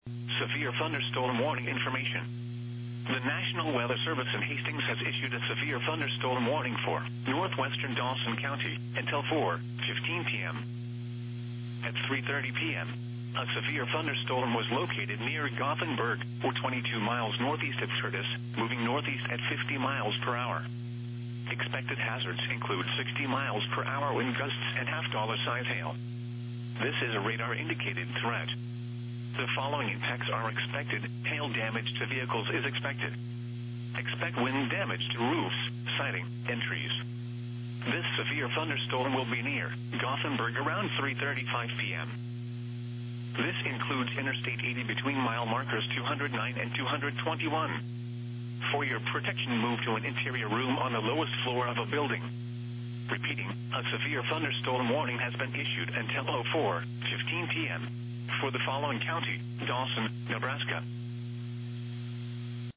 Severe thunderstorm warning information. The National Weather Service in Hastings has issued a severe thunderstorm warning for northwestern Dawson County until 4:15 p.m. At 3:30 p.m., a severe thunderstorm was located near Gothenburg, or 22 miles northeast of Curtis, moving northeast at 50 miles per hour. Expected hazards include 60 miles per hour wind gusts and half-dollar size hail. This is a radar-indicated threat. The following impacts are expected. Hail damage to vehicles is expected. Expect wind damage to roofs, siding, and trees. This severe thunderstorm will be near Gothenburg around 3:35 p.m. This includes Interstate 80 between mile markers 209 and 221. For your protection, move to an interior room on the lowest floor of a building. Repeating, a severe thunderstorm warning has been issued until 4:15 p.m. for the following county: Dawson, Nebraska,